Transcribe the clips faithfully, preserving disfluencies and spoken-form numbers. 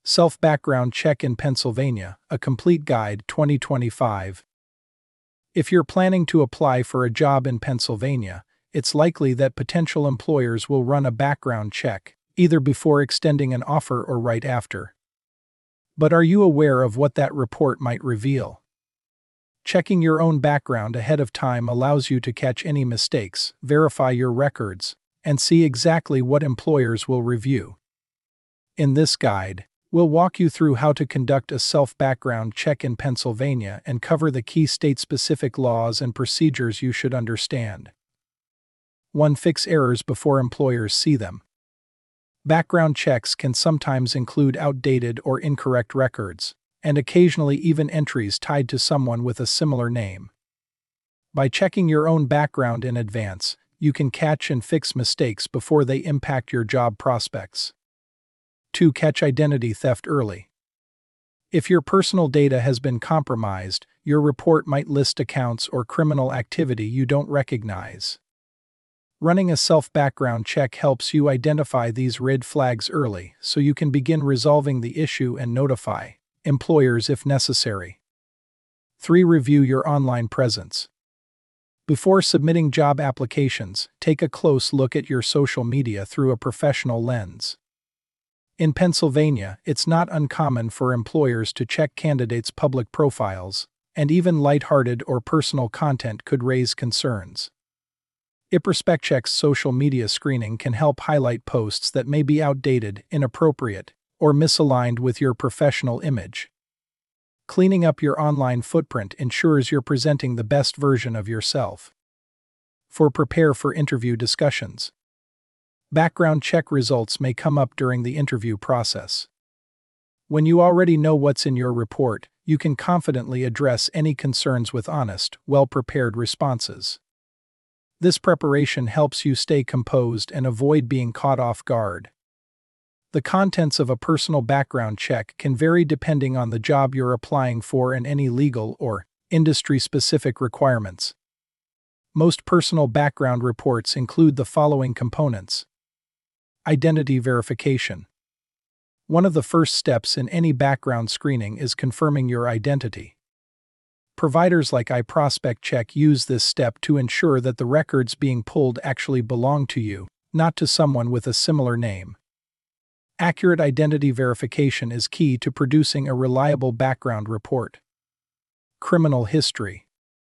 Self-Background Check in Pennsylvania, A Complete Guide twenty twenty-five. If you're planning to apply for a job in Pennsylvania, it's likely that potential employers will run a background check, either before extending an offer or right after. But are you aware of what that report might reveal? Checking your own background ahead of time allows you to catch any mistakes, verify your records, and see exactly what employers will review. In this guide, we'll walk you through how to conduct a self-background check in Pennsylvania and cover the key state-specific laws and procedures you should understand. one. Fix errors before employers see them. Background checks can sometimes include outdated or incorrect records, and occasionally even entries tied to someone with a similar name. By checking your own background in advance, you can catch and fix mistakes before they impact your job prospects. two. Catch identity theft early. If your personal data has been compromised, your report might list accounts or criminal activity you don't recognize. Running a self-background check helps you identify these red flags early so you can begin resolving the issue and notify employers if necessary. three. Review your online presence. Before submitting job applications, take a close look at your social media through a professional lens. In Pennsylvania, it's not uncommon for employers to check candidates' public profiles, and even lighthearted or personal content could raise concerns. IPRespectCheck's social media screening can help highlight posts that may be outdated, inappropriate, or misaligned with your professional image. Cleaning up your online footprint ensures you're presenting the best version of yourself. four. Prepare for interview discussions. Background check results may come up during the interview process. When you already know what's in your report, you can confidently address any concerns with honest, well-prepared responses. This preparation helps you stay composed and avoid being caught off guard. The contents of a personal background check can vary depending on the job you're applying for and any legal or industry-specific requirements. Most personal background reports include the following components. Identity verification. One of the first steps in any background screening is confirming your identity. Providers like IProspechtCheck use this step to ensure that the records being pulled actually belong to you, not to someone with a similar name. Accurate identity verification is key to producing a reliable background report. Criminal history.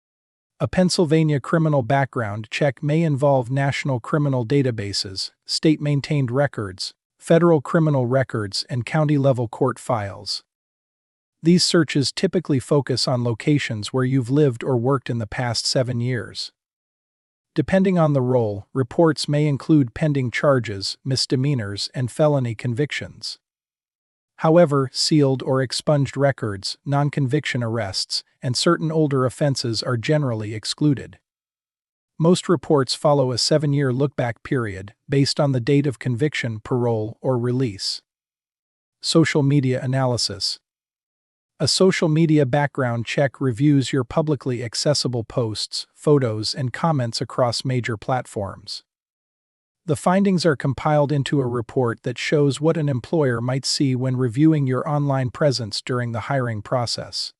A Pennsylvania criminal background check may involve national criminal databases, state-maintained records, federal criminal records, and county-level court files. These searches typically focus on locations where you've lived or worked in the past seven years. Depending on the role, reports may include pending charges, misdemeanors, and felony convictions. However, sealed or expunged records, non-conviction arrests, and certain older offenses are generally excluded. Most reports follow a seven-year look-back period based on the date of conviction, parole, or release. Social media analysis. A social media background check reviews your publicly accessible posts, photos, and comments across major platforms. The findings are compiled into a report that shows what an employer might see when reviewing your online presence during the hiring process.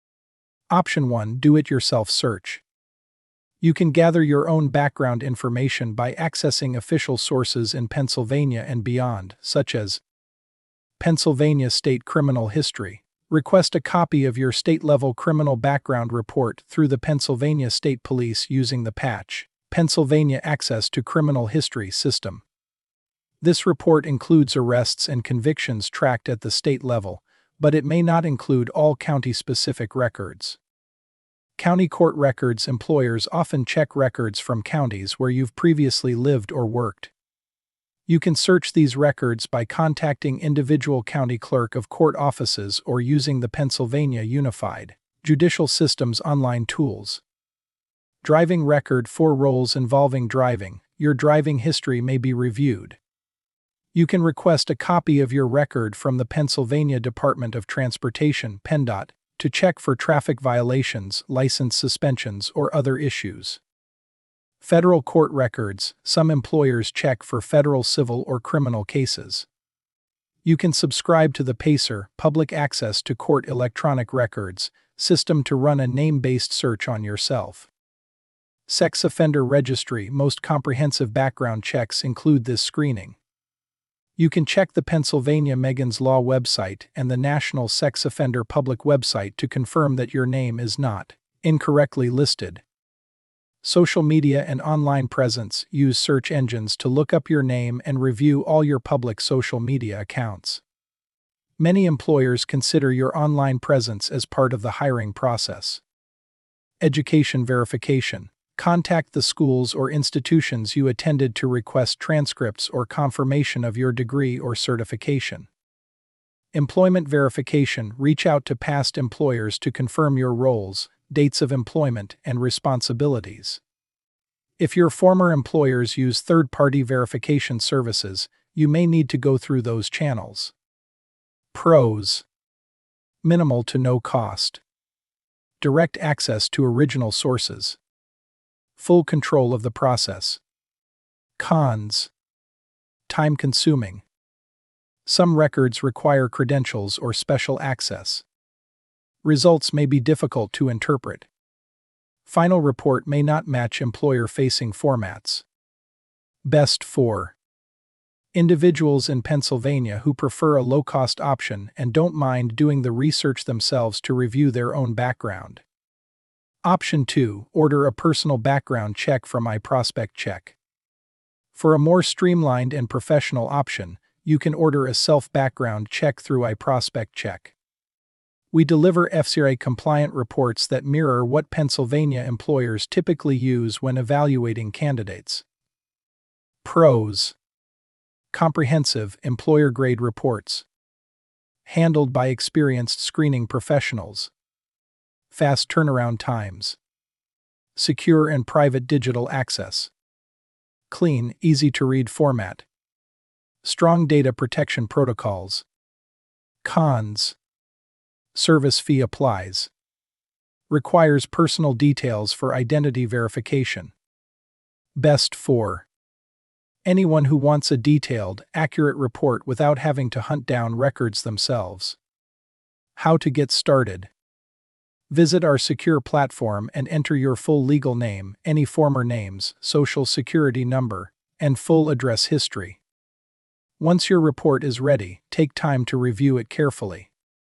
Option one. Do-it-yourself search. You can gather your own background information by accessing official sources in Pennsylvania and beyond, such as Pennsylvania State Criminal History. Request a copy of your state-level criminal background report through the Pennsylvania State Police using the Patch, Pennsylvania Access to Criminal History system. This report includes arrests and convictions tracked at the state level, but it may not include all county-specific records. County court records. Employers often check records from counties where you've previously lived or worked. You can search these records by contacting individual county clerk of court offices or using the Pennsylvania Unified Judicial System's online tools. Driving record. For roles involving driving, your driving history may be reviewed. You can request a copy of your record from the Pennsylvania Department of Transportation, PennDOT, to check for traffic violations, license suspensions, or other issues. Federal court records. Some employers check for federal civil or criminal cases. You can subscribe to the PACER, Public Access to Court Electronic Records, system to run a name-based search on yourself. Sex Offender Registry. Most comprehensive background checks include this screening. You can check the Pennsylvania Megan's Law website and the National Sex Offender Public website to confirm that your name is not incorrectly listed. Social media and online presence. Use search engines to look up your name and review all your public social media accounts. Many employers consider your online presence as part of the hiring process. Education verification. Contact the schools or institutions you attended to request transcripts or confirmation of your degree or certification. Employment verification. Reach out to past employers to confirm your roles, dates of employment, and responsibilities. If your former employers use third-party verification services, you may need to go through those channels. Pros: minimal to no cost. Direct access to original sources. Full control of the process. Cons: time-consuming. Some records require credentials or special access. Results may be difficult to interpret. Final report may not match employer-facing formats. Best for individuals in Pennsylvania who prefer a low-cost option and don't mind doing the research themselves to review their own background. Option two. Order a personal background check from iProspect Check. For a more streamlined and professional option, you can order a self-background check through iProspect Check. We deliver F C R A-compliant reports that mirror what Pennsylvania employers typically use when evaluating candidates. Pros: comprehensive, employer-grade reports. Handled by experienced screening professionals. Fast turnaround times. Secure and private digital access. Clean, easy-to-read format. Strong data protection protocols. Cons: service fee applies. Requires personal details for identity verification. Best for anyone who wants a detailed, accurate report without having to hunt down records themselves. How to get started. Visit our secure platform and enter your full legal name, any former names, social security number, and full address history. Once your report is ready, take time to review it carefully.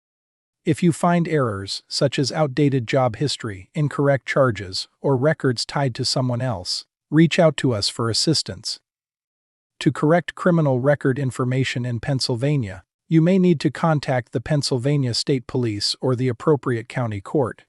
If you find errors, such as outdated job history, incorrect charges, or records tied to someone else, reach out to us for assistance. To correct criminal record information in Pennsylvania, you may need to contact the Pennsylvania State Police or the appropriate county court.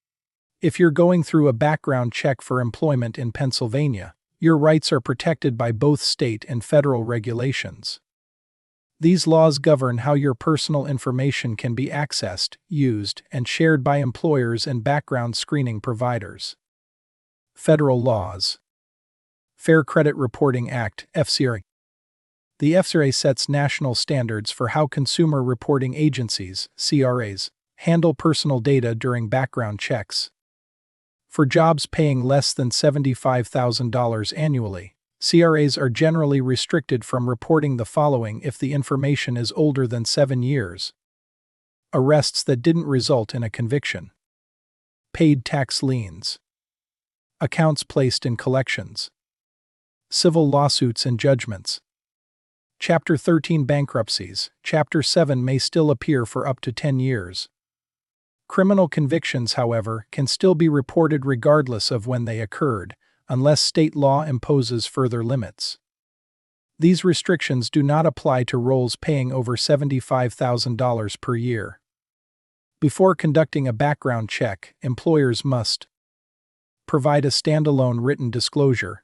If you're going through a background check for employment in Pennsylvania, your rights are protected by both state and federal regulations. These laws govern how your personal information can be accessed, used, and shared by employers and background screening providers. Federal laws. Fair Credit Reporting Act, F C R A. The F C R A sets national standards for how consumer reporting agencies, C R As, handle personal data during background checks. For jobs paying less than seventy-five thousand dollars annually, C R As are generally restricted from reporting the following if the information is older than seven years. Arrests that didn't result in a conviction. Paid tax liens. Accounts placed in collections. Civil lawsuits and judgments. Chapter thirteen bankruptcies. Chapter seven may still appear for up to ten years. Criminal convictions, however, can still be reported regardless of when they occurred, unless state law imposes further limits. These restrictions do not apply to roles paying over seventy-five thousand dollars per year. Before conducting a background check, employers must provide a standalone written disclosure,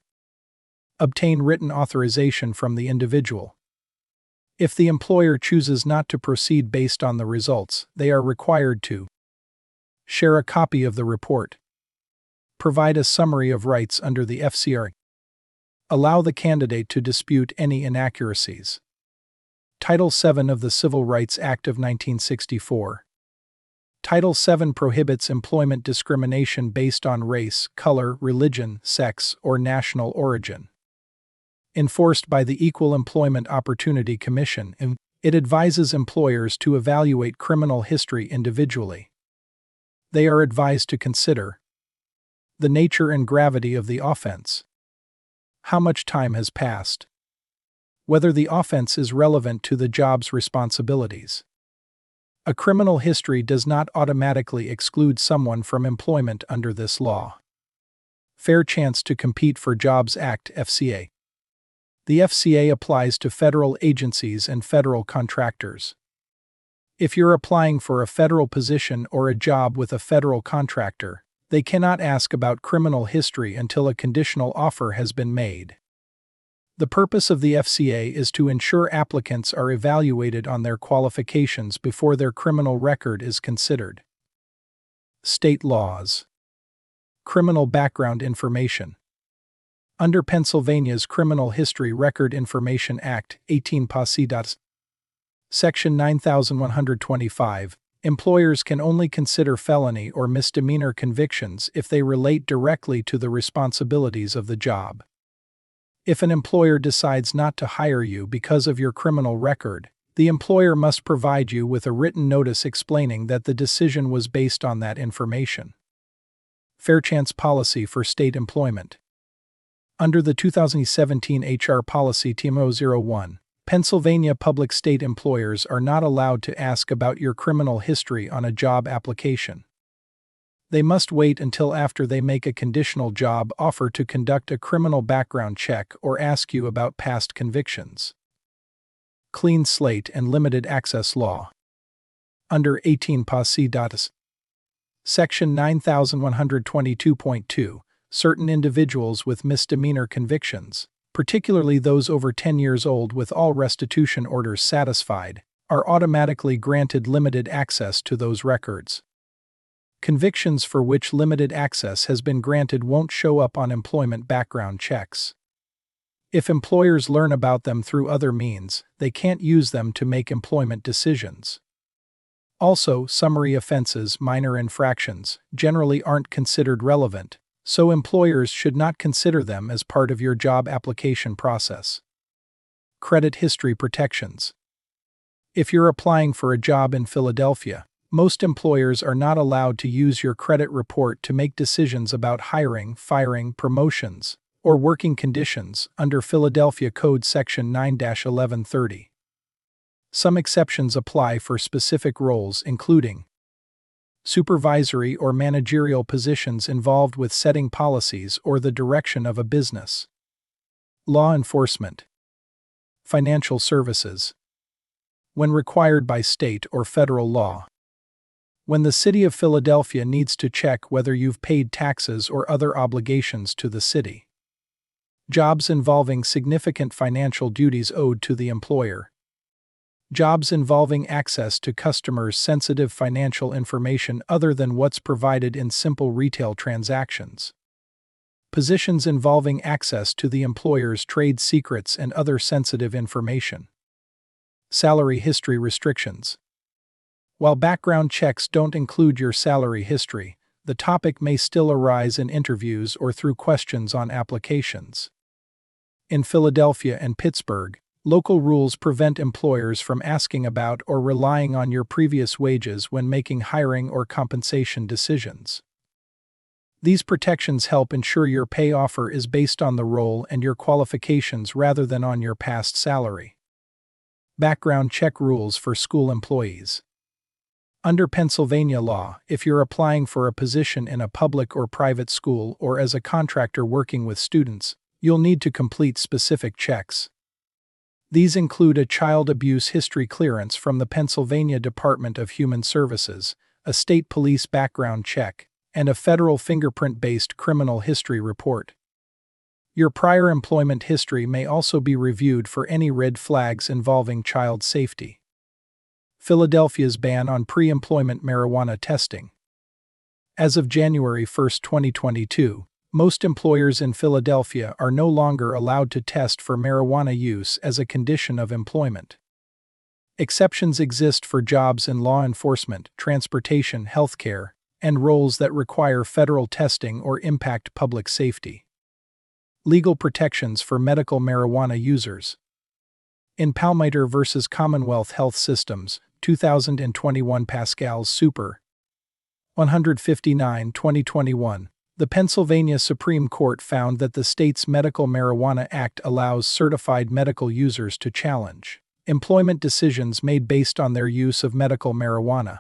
obtain written authorization from the individual. If the employer chooses not to proceed based on the results, they are required to share a copy of the report, provide a summary of rights under the F C R A, allow the candidate to dispute any inaccuracies. Title seven of the Civil Rights Act of nineteen sixty-four. Title seven prohibits employment discrimination based on race, color, religion, sex, or national origin. Enforced by the Equal Employment Opportunity Commission. It advises employers to evaluate criminal history individually. They are advised to consider the nature and gravity of the offense, how much time has passed, whether the offense is relevant to the job's responsibilities. A criminal history does not automatically exclude someone from employment under this law. Fair Chance to Compete for Jobs Act F C A. The F C A applies to federal agencies and federal contractors. If you're applying for a federal position or a job with a federal contractor, they cannot ask about criminal history until a conditional offer has been made. The purpose of the F C A is to ensure applicants are evaluated on their qualifications before their criminal record is considered. State laws. Criminal background information. Under Pennsylvania's Criminal History Record Information Act, eighteen P S I Section nine thousand one hundred twenty-five, employers can only consider felony or misdemeanor convictions if they relate directly to the responsibilities of the job. If an employer decides not to hire you because of your criminal record, the employer must provide you with a written notice explaining that the decision was based on that information. Fair Chance Policy for State Employment. Under the two thousand seventeen H R Policy T M O zero one, Pennsylvania public state employers are not allowed to ask about your criminal history on a job application. They must wait until after they make a conditional job offer to conduct a criminal background check or ask you about past convictions. Clean Slate and Limited Access Law. Under eighteen P S I Section nine thousand one hundred twenty-two point two, certain individuals with misdemeanor convictions, particularly those over ten years old with all restitution orders satisfied, are automatically granted limited access to those records. Convictions for which limited access has been granted won't show up on employment background checks. If employers learn about them through other means, they can't use them to make employment decisions. Also, summary offenses, minor infractions, generally aren't considered relevant, so employers should not consider them as part of your job application process. Credit history protections. If you're applying for a job in Philadelphia, most employers are not allowed to use your credit report to make decisions about hiring, firing, promotions, or working conditions under Philadelphia Code Section nine dash eleven thirty. Some exceptions apply for specific roles including supervisory or managerial positions involved with setting policies or the direction of a business, law enforcement, financial services, when required by state or federal law. When the City of Philadelphia needs to check whether you've paid taxes or other obligations to the city. Jobs involving significant financial duties owed to the employer. Jobs involving access to customers' sensitive financial information other than what's provided in simple retail transactions. Positions involving access to the employer's trade secrets and other sensitive information. Salary history restrictions. While background checks don't include your salary history, the topic may still arise in interviews or through questions on applications. In Philadelphia and Pittsburgh, local rules prevent employers from asking about or relying on your previous wages when making hiring or compensation decisions. These protections help ensure your pay offer is based on the role and your qualifications rather than on your past salary. Background check rules for school employees. Under Pennsylvania law, if you're applying for a position in a public or private school or as a contractor working with students, you'll need to complete specific checks. These include a child abuse history clearance from the Pennsylvania Department of Human Services, a state police background check, and a federal fingerprint-based criminal history report. Your prior employment history may also be reviewed for any red flags involving child safety. Philadelphia's ban on pre-employment marijuana testing. As of January first, twenty twenty-two, most employers in Philadelphia are no longer allowed to test for marijuana use as a condition of employment. Exceptions exist for jobs in law enforcement, transportation, healthcare, and roles that require federal testing or impact public safety. Legal protections for medical marijuana users. In Palmiter versus Commonwealth Health Systems, two thousand twenty-one Pascal's Super one fifty-nine twenty twenty-one, the Pennsylvania Supreme Court found that the state's Medical Marijuana Act allows certified medical users to challenge employment decisions made based on their use of medical marijuana.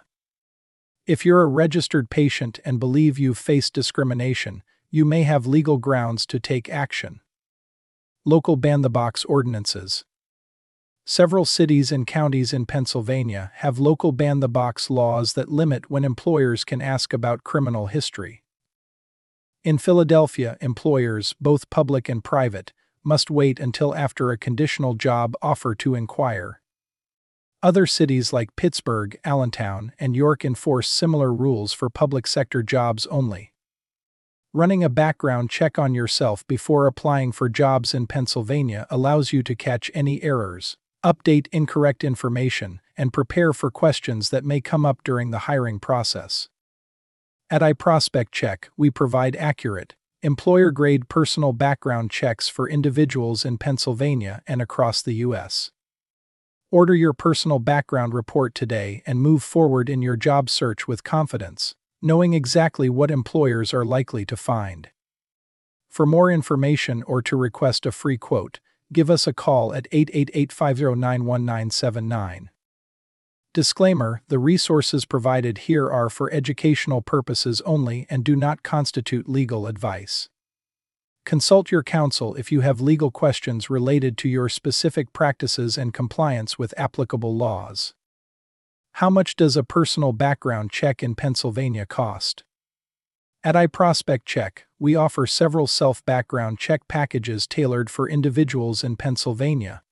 If you're a registered patient and believe you've faced discrimination, you may have legal grounds to take action. Local ban-the-box ordinances. Several cities and counties in Pennsylvania have local ban-the-box laws that limit when employers can ask about criminal history. In Philadelphia, employers, both public and private, must wait until after a conditional job offer to inquire. Other cities like Pittsburgh, Allentown, and York enforce similar rules for public sector jobs only. Running a background check on yourself before applying for jobs in Pennsylvania allows you to catch any errors, update incorrect information, and prepare for questions that may come up during the hiring process. At iProspect we provide accurate, employer-grade personal background checks for individuals in Pennsylvania and across the U S Order your personal background report today and move forward in your job search with confidence, knowing exactly what employers are likely to find. For more information or to request a free quote, give us a call at eight eight eight, five zero nine, one nine seven nine. Disclaimer: the resources provided here are for educational purposes only and do not constitute legal advice. Consult your counsel if you have legal questions related to your specific practices and compliance with applicable laws. How much does a personal background check in Pennsylvania cost? At iProspect, we offer several self-background check packages tailored for individuals in Pennsylvania.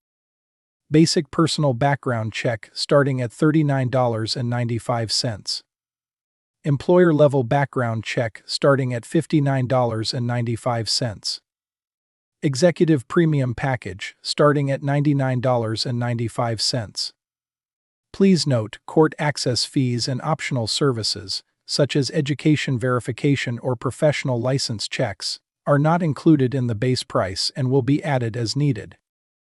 Basic personal background check starting at thirty-nine dollars and ninety-five cents. Employer-level background check starting at fifty-nine dollars and ninety-five cents. Executive premium package starting at ninety-nine dollars and ninety-five cents. Please note, court access fees and optional services, such as education verification or professional license checks, are not included in the base price and will be added as needed.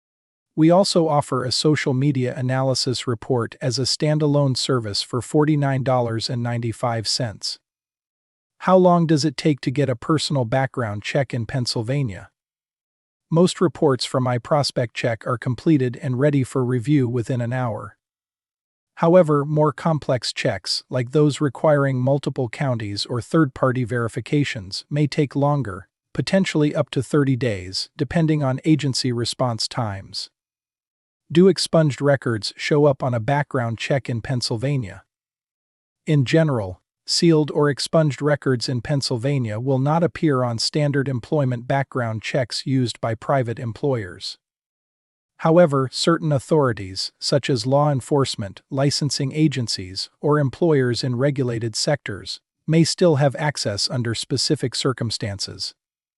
We also offer a social media analysis report as a standalone service for forty-nine dollars and ninety-five cents. How long does it take to get a personal background check in Pennsylvania? Most reports from iProspect are completed and ready for review within an hour. However, more complex checks, like those requiring multiple counties or third-party verifications, may take longer, potentially up to thirty days, depending on agency response times. Do expunged records show up on a background check in Pennsylvania? In general, sealed or expunged records in Pennsylvania will not appear on standard employment background checks used by private employers. However, certain authorities, such as law enforcement, licensing agencies, or employers in regulated sectors, may still have access under specific circumstances.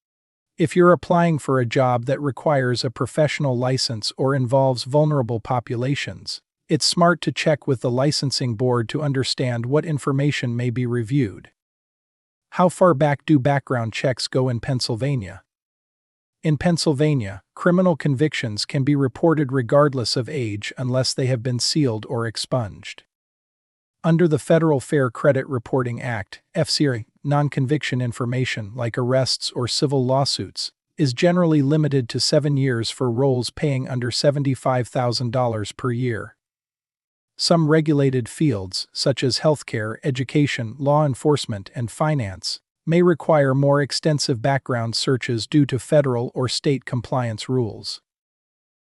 If you're applying for a job that requires a professional license or involves vulnerable populations, it's smart to check with the licensing board to understand what information may be reviewed. How far back do background checks go in Pennsylvania? In Pennsylvania, criminal convictions can be reported regardless of age unless they have been sealed or expunged. Under the Federal Fair Credit Reporting Act, F C R A, non-conviction information like arrests or civil lawsuits is generally limited to seven years for roles paying under seventy-five thousand dollars per year. Some regulated fields, such as healthcare, education, law enforcement, and finance, may require more extensive background searches due to federal or state compliance rules.